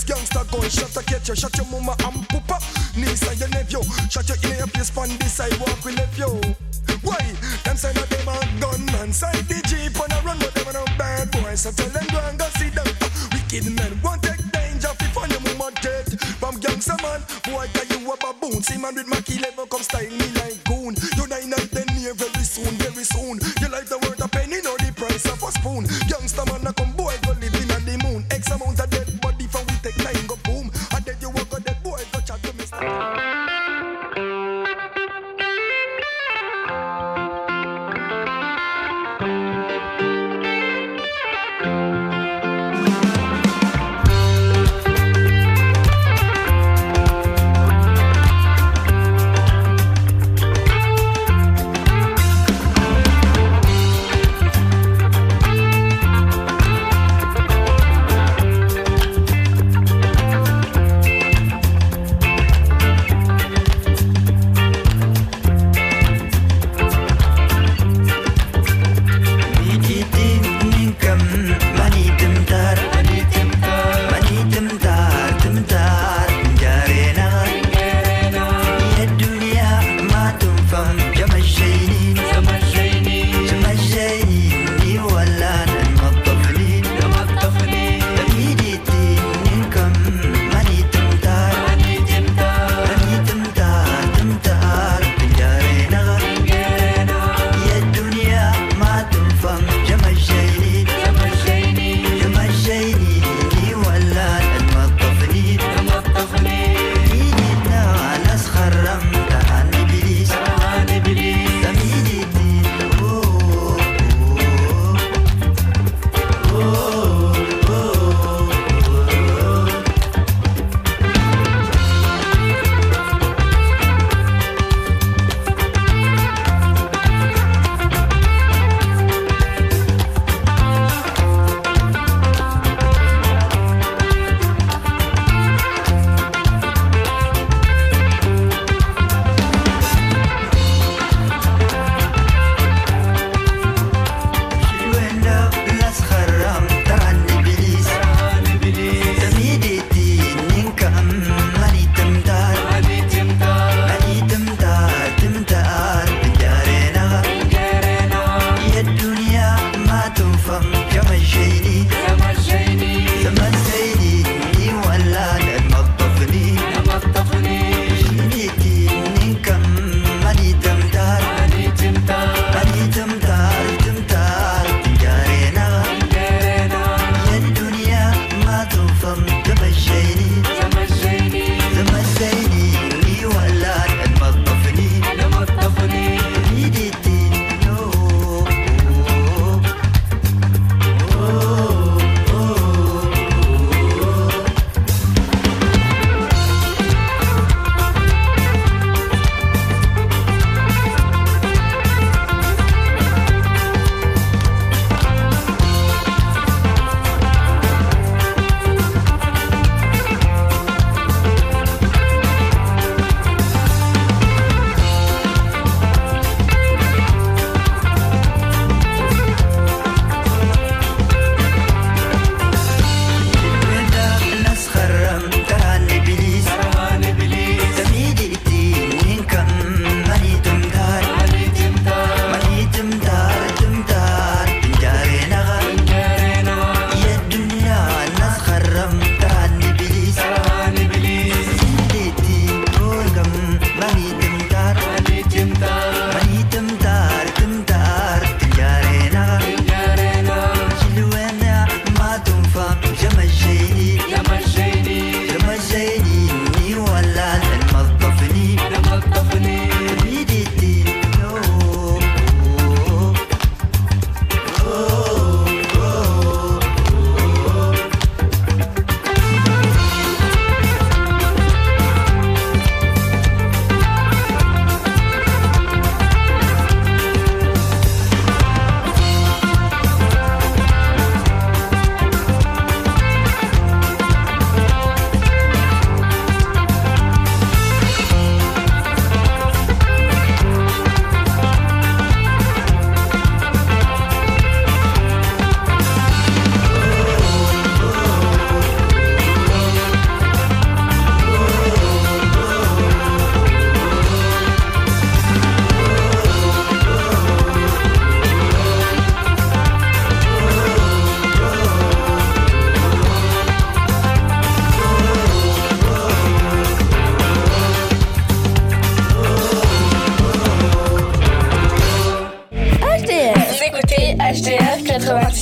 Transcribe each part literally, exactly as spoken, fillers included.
gangster gun shot to catch you. Shot your mama and papa, niece and your nephew. Shot you in your face on this sidewalk we left you. Why? Them say that them a gunman. Side the jeep on a run, but them a no bad boys. So tell them go and go see them. Wicked men won't take danger if you find your mama dead. From gangster man, boy tell you a baboon. See man with Mackie level come style me like goon. You die night then near very soon, very soon. Your life the worth a penny, know the price of a spoon. Gangster man a come boy go live in on the moon. X amount of dead body from we take nine go boom. And then you walk on dead boy go chat to me.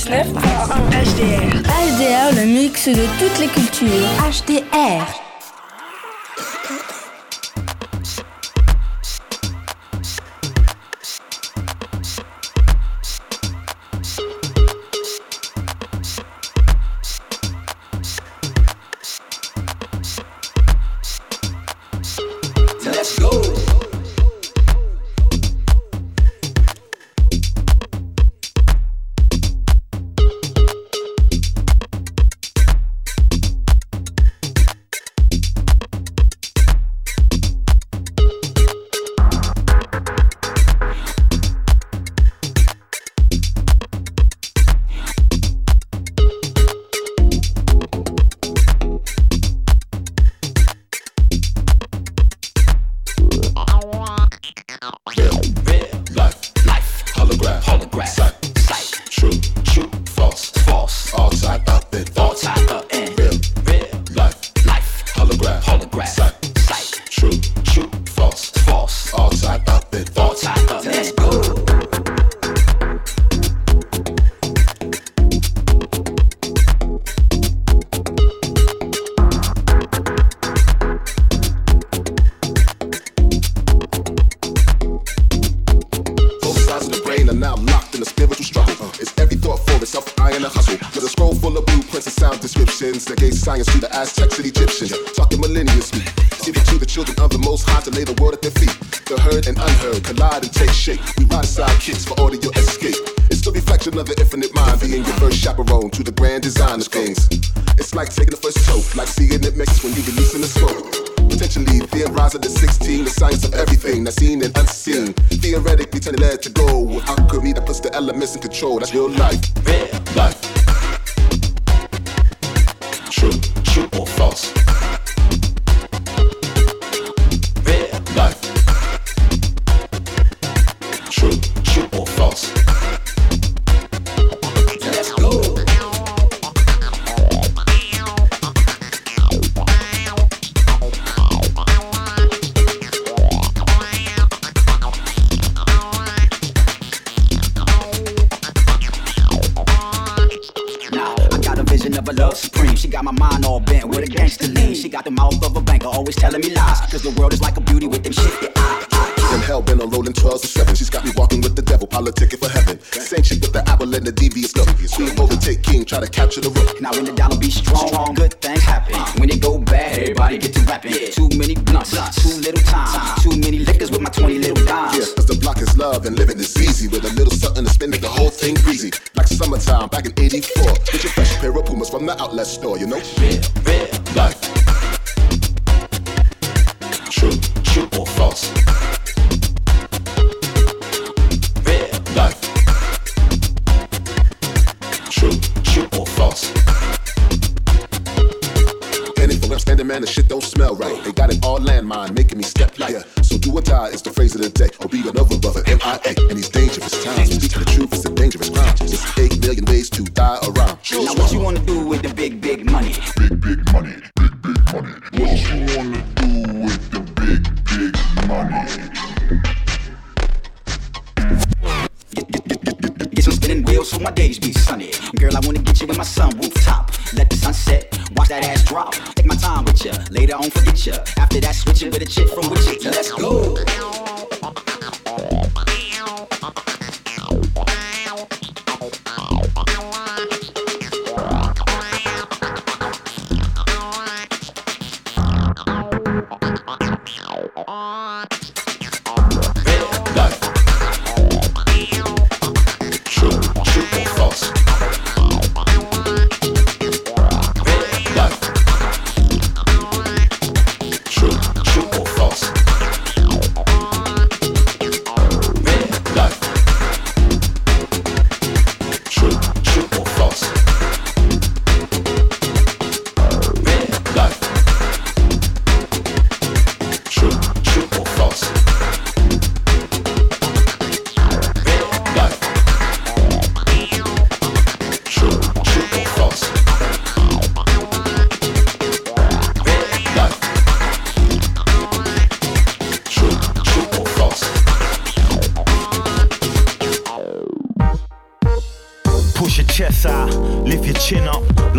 quatre-vingt-dix-neuf point un H D R. H D R, le mix de toutes les cultures. H D R. Let's go. Science to the Aztecs and Egyptians, talking millennium speak. Give it to the children of the Most High to lay the world at their feet. The heard and unheard collide and take shape. We ride sidekicks for order your escape. It's the reflection of the infinite mind, being your first chaperone to the grand design of things. It's like taking the first toke, like seeing it mix when you releasing the smoke. Potentially theorizing the sixteen, the science of everything that's seen and unseen. Theoretically turning lead to gold. Alchemy that puts the elements in control. That's real life. Real life. True, true or false? Real life. True, true or false? Let's go. Of a love supreme, she got my mind all bent with a gangster lean. She got the mouth of a banker, always telling me lies. Cause the world is like a beauty with them shifty eyes. Them hell bent on rolling twelves and sevens. She's got me walking with the devil, politicking for heaven. Same chick with the apple and the devious look. Queen overtake king, try to capture the rook. Now when the dollar be strong, good things happen. When it go bad, everybody get to rapping. Too many blunts, too little time. Too many liquors with my twenty little dimes. Yeah, cause the block is love and living is easy. With a little something to spin, make the whole thing breezy. Like summertime back in eighty-four. Get your fresh pair of Pumas from the outlet store, you know? Real, real life. True, true or false? Real life. True, true or false? Penny for upstanding man, the shit don't smell right. They got it all landmine, making me step like. So do or die is the phrase of the day. Or be another brother, M I A. And these dangerous times. Speaking the truth is a dangerous crime. There's eight million ways to die around. Now what you wanna do with the big, big money? Big, big money, big, big money. What you wanna do with the big, big money? Get, get, get, get, get, get some spinning wheels so my days be sunny. Girl, I wanna get you in my sun rooftop. Let the sun set, watch that ass drop. Take my time with ya, later on forget ya. After that, switch it with a chick from Wichita. Let's go.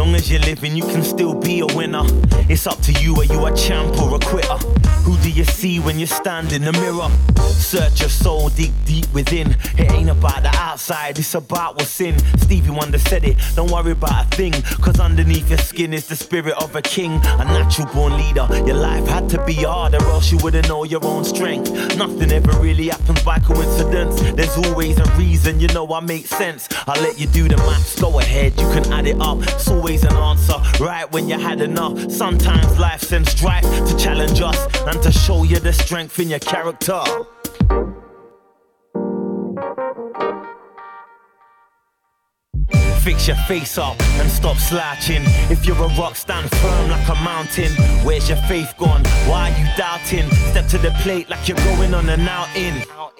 Long as you're living, you can still be a winner. It's up to you, are you a champ or a quitter? Who do you see when you stand in the mirror? Search your soul, dig deep within. It ain't about the outside, it's about what's in. Stevie Wonder said it, don't worry about a thing, cause underneath your skin is the spirit of a king. A natural born leader, your life had to be hard, or else you wouldn't know your own strength. Nothing ever really happens by coincidence. There's always a reason, you know I make sense. I'll let you do the maths, go ahead, you can add it up. It's always an answer, right when you had enough. Sometimes life sends strife to challenge us and to show you the strength in your character. Fix your face up and stop slouching. If you're a rock, stand firm like a mountain. Where's your faith gone? Why are you doubting? Step to the plate like you're going on an outing.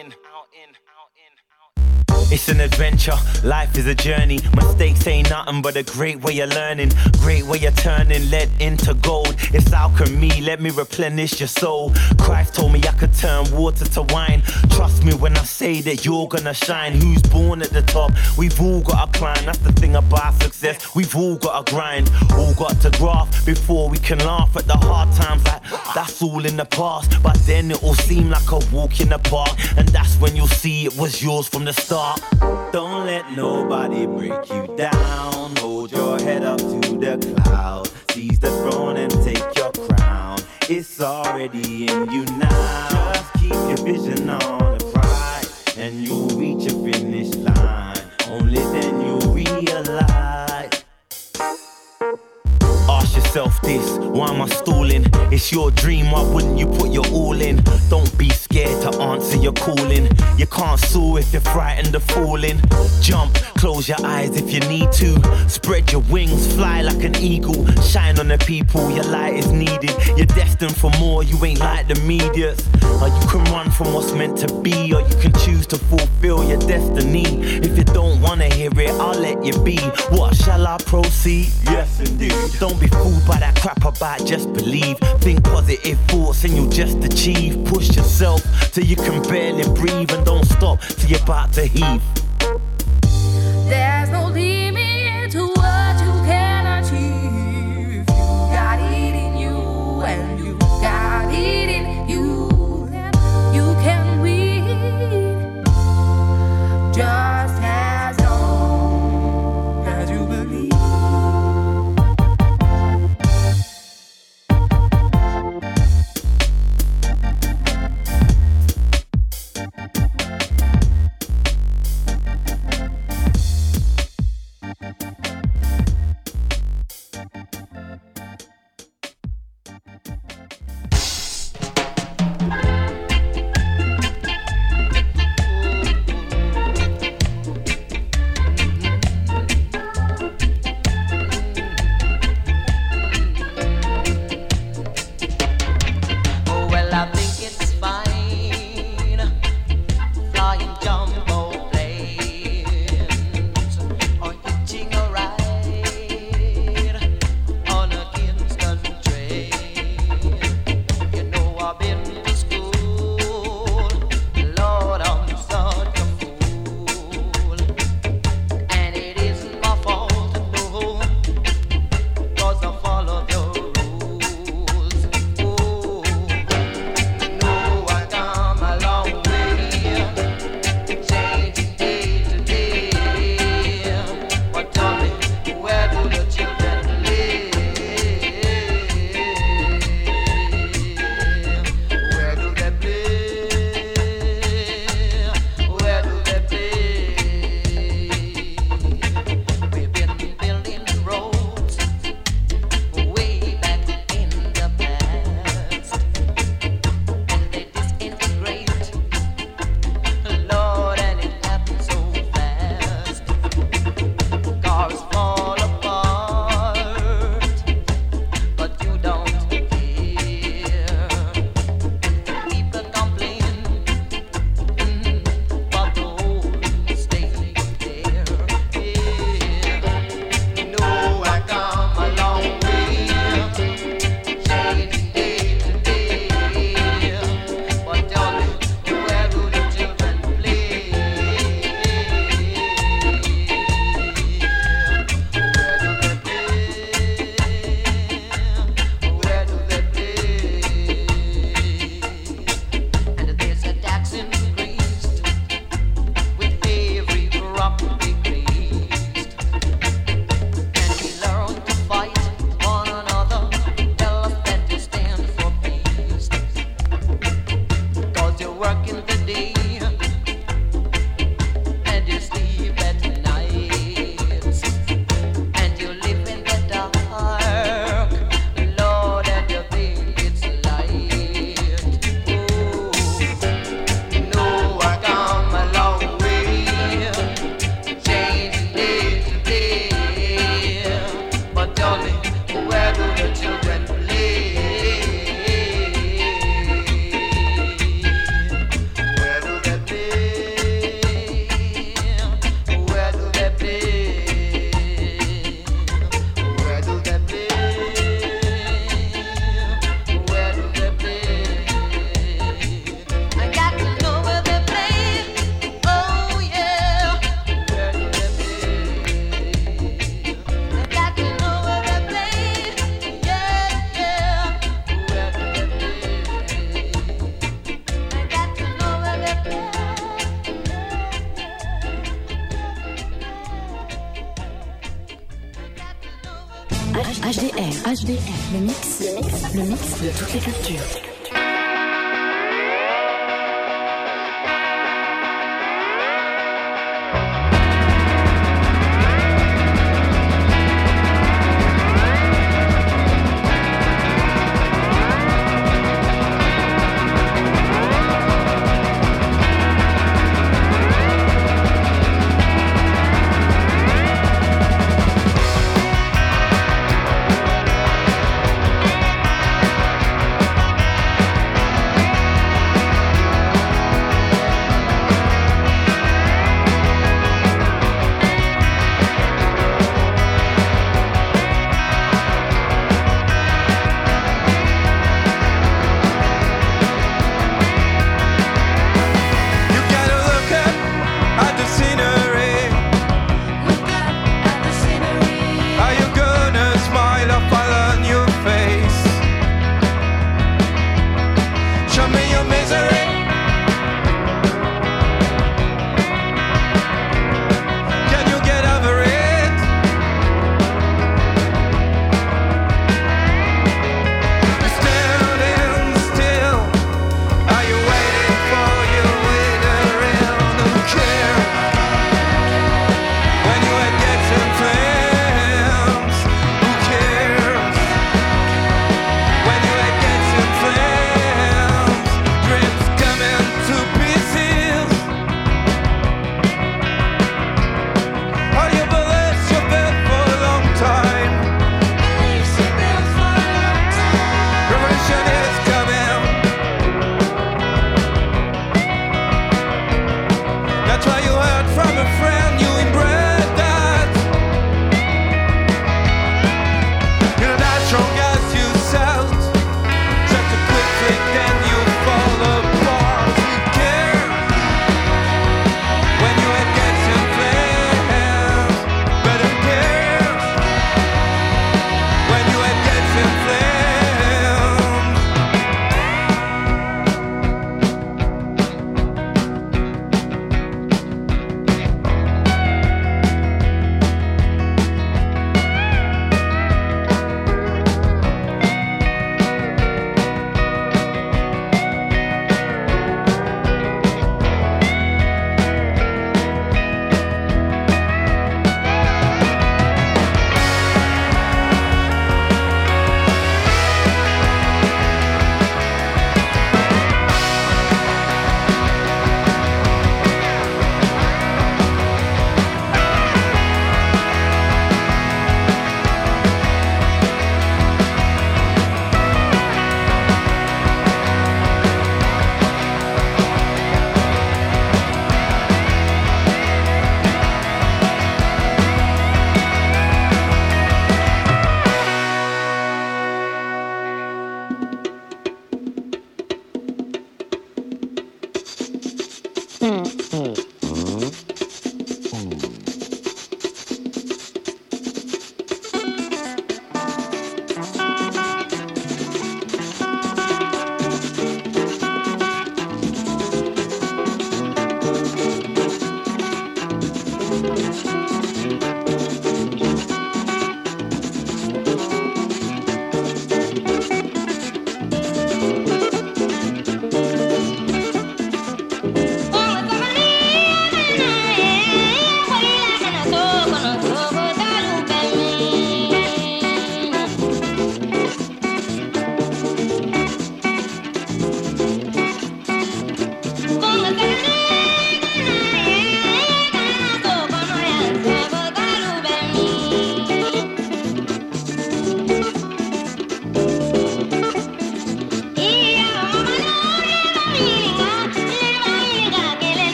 It's an adventure, life is a journey. Mistakes ain't nothing but a great way of learning. Great way of turning lead into gold. It's alchemy, let me replenish your soul. Christ told me I could turn water to wine. Trust me when I say that you're gonna shine. Who's born at the top? We've all got to climb. That's the thing about success, we've all got to grind. All got to graft before we can laugh at the hard times. Like, that's all in the past. But then it'll seem like a walk in the park, and that's when you'll see it was yours from the start. Don't let nobody break you down. Hold your head up to the cloud. Seize the throne and take your crown. It's already in you now. Just keep your vision on the prize, and you'll reach a finish line. Only then you'll realize. Ask yourself this, why am I stalling? It's your dream, why wouldn't you put your all in? Don't be scared to answer your calling. You can't soar if you're frightened of falling. Jump, close your eyes if you need to. Spread your wings, fly like an eagle. Shine on the people, your light is needed. You're destined for more, you ain't like the medias. Or you can run from what's meant to be, or you can choose to fulfill your destiny. If you don't wanna hear it, I'll let you be. What shall I proceed? Yes indeed. Don't be fooled by that crap about just believe. Think positive thoughts and you'll just achieve. Push yourself till you can barely breathe, and don't stop till you're about to heave. There's no limit to what you can achieve. You got it in you, and you got it in you. You can win just as long as you believe. H D R. H D R. Le mix. Le mix. Le mix de toutes les cultures. We'll be right back.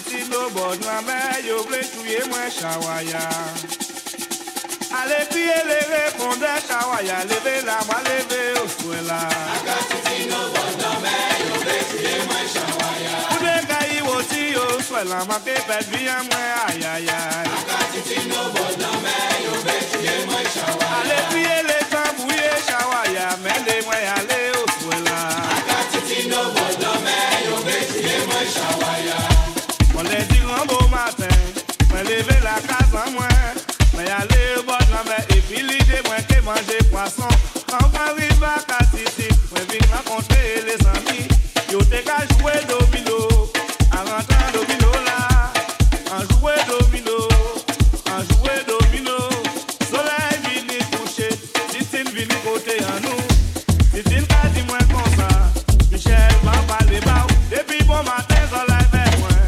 titi no bon na me yo ble tuye moi chawaya. Allez crier lever fondé chawaya lever la moi lever au suela. Titi no bon na me yo ble tuye moi chawaya. Ude kai woti yo suela ma ke pet bien moi ay ay ay. Titi no bon na me yo ble tuye moi chawaya. Allez crier les tambouye chawaya me le moi aller au suela. Titi no bon na me yo ble tuye moi chawaya. On les dit grand beau matin, moi lever la case en moi, mais aller au bord de la mer et puis l'idée moi que manger poisson. Quand on arrive à Catiti, moi viens rencontrer les amis, yo t'es qu'à jouer domino, en rentrant domino là, en jouer domino, en jouer domino, soleil vini coucher, Titine vini côté en nous, Titine qu'a dit moi comme ça, Michel va parler bas, depuis bon matin soleil vers moi.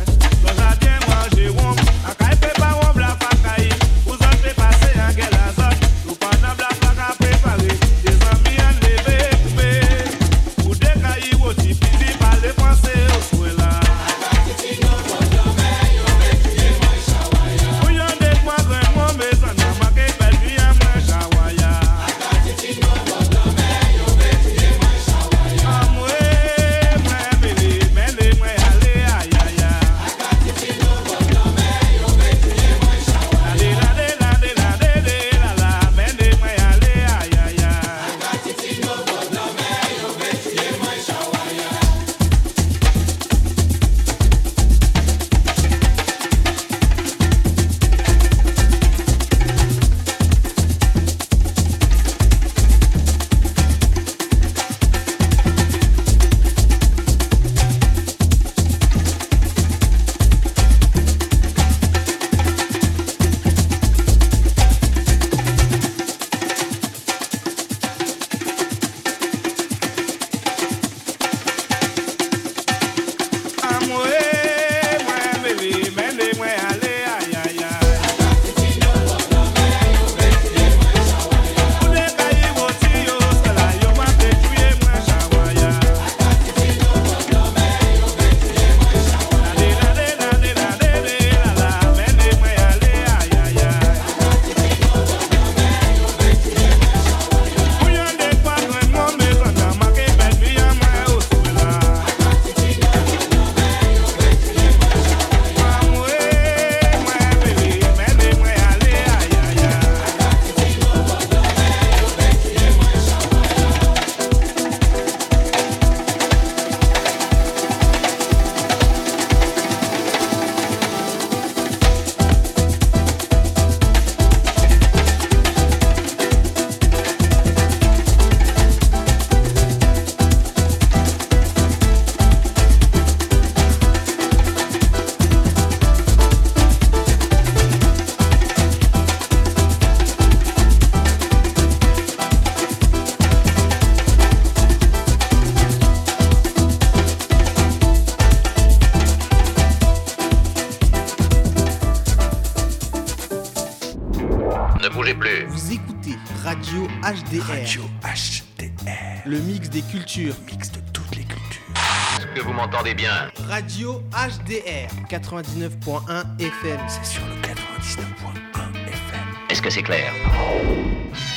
H D R. Radio H D R. Le mix des cultures. Le mix de toutes les cultures. Est-ce que vous m'entendez bien? Radio H D R. quatre-vingt-dix-neuf point un F M. C'est sur le quatre-vingt-dix-neuf point un F M. Est-ce que c'est clair?